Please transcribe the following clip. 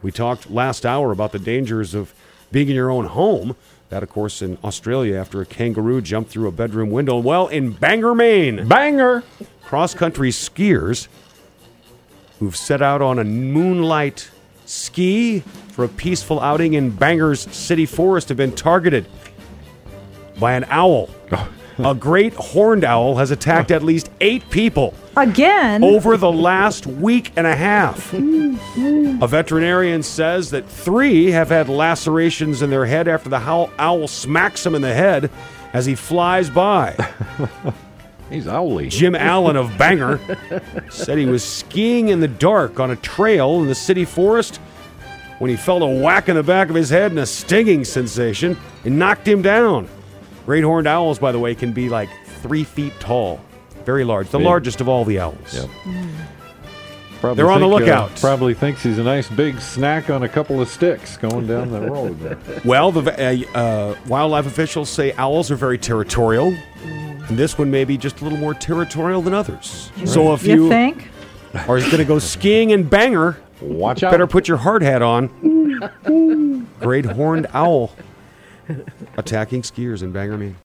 We talked last hour about the dangers of being in your own home. That, of course, in Australia after a kangaroo jumped through a bedroom window. Well, in Bangor, Maine. Banger! Cross-country skiers who've set out on a moonlight ski for a peaceful outing in Bangor's city forest have been targeted by an owl. A great horned owl has attacked at least 8 people. Again? Over the last week and a half. A veterinarian says that 3 have had lacerations in their head after the owl smacks them in the head as he flies by. He's owly. Jim Allen of Bangor said he was skiing in the dark on a trail in the city forest when he felt a whack in the back of his head and a stinging sensation and knocked him down. Great horned owls, by the way, can be like 3 feet tall. Very large. The largest of all the owls. Yep. They're on the lookout. Probably thinks he's a nice big snack on a couple of sticks going down the road there. Well, the wildlife officials say owls are very territorial. And this one may be just a little more territorial than others. Right. So if you think? Are going to go skiing in Bangor, watch out. Better put your hard hat on. Great horned owl attacking skiers in Bangor, Maine.